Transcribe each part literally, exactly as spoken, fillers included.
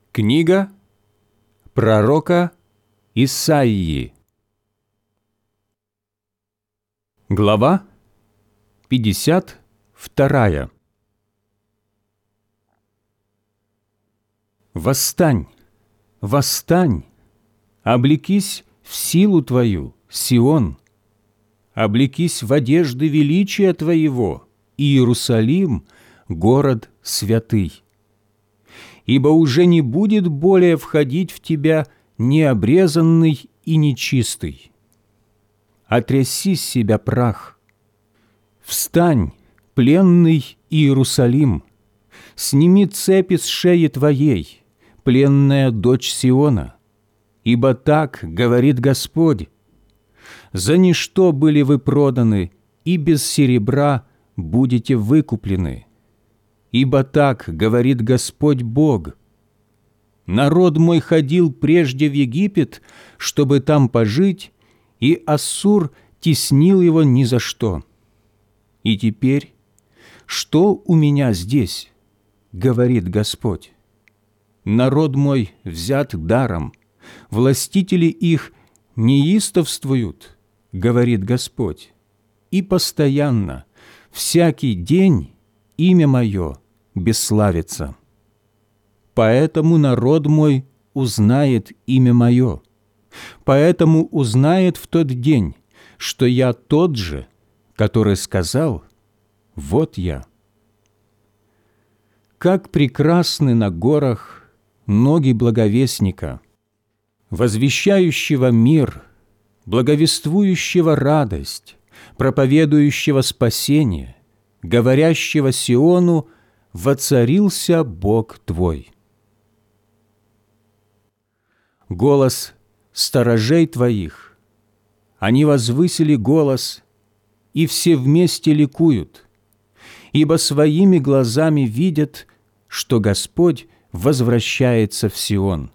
Книга пророка Исаии. Глава пятьдесят вторая. Восстань, восстань, облекись в силу твою, Сион, облекись в одежды величия твоего, Иерусалим, город святый. Ибо уже не будет более входить в тебя необрезанный и нечистый. Отряси с себя прах. Встань, пленный Иерусалим, сними цепи с шеи твоей, пленная дочь Сиона, ибо так говорит Господь: за ничто были вы проданы, и без серебра будете выкуплены. Ибо так говорит Господь Бог: народ мой ходил прежде в Египет, чтобы там пожить, и Ассур теснил его ни за что. И теперь, что у меня здесь, говорит Господь? Народ мой взят даром, властители их неистовствуют, говорит Господь, и постоянно, всякий день имя мое бесславится. Поэтому народ мой узнает имя мое, поэтому узнает в тот день, что я тот же, который сказал: вот я. Как прекрасны на горах ноги благовестника, возвещающего мир, благовествующего радость, проповедующего спасение, говорящего Сиону: воцарился Бог твой. Голос сторожей твоих, они возвысили голос, и все вместе ликуют, ибо своими глазами видят, что Господь возвращается в Сион.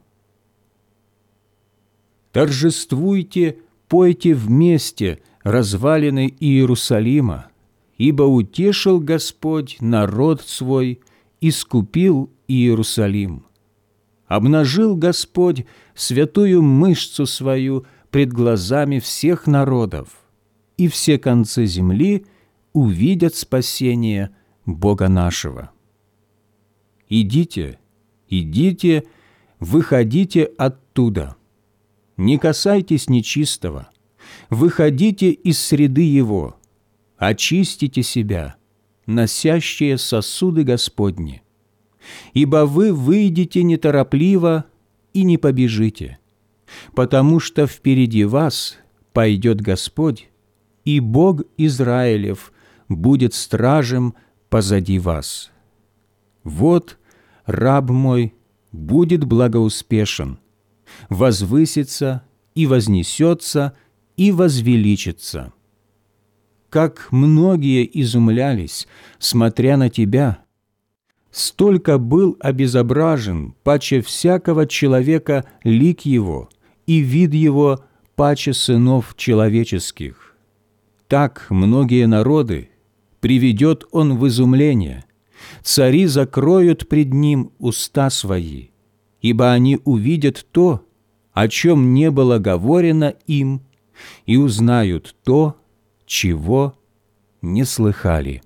Торжествуйте, пойте вместе, развалины Иерусалима, ибо утешил Господь народ свой, искупил Иерусалим. Обнажил Господь святую мышцу свою пред глазами всех народов, и все концы земли увидят спасение Бога нашего. Идите, идите, выходите оттуда, не касайтесь нечистого, выходите из среды его, очистите себя, носящие сосуды Господни, ибо вы выйдете неторопливо и не побежите, потому что впереди вас пойдет Господь, и Бог Израилев будет стражем позади вас. Вот раб мой будет благоуспешен, возвысится и вознесется и возвеличится. Как многие изумлялись, смотря на тебя, столько был обезображен паче всякого человека лик его, и вид его паче сынов человеческих. Так многие народы приведет он в изумление, цари закроют пред ним уста свои, ибо они увидят то, о чем не было говорено им, и узнают то, чего не слыхали.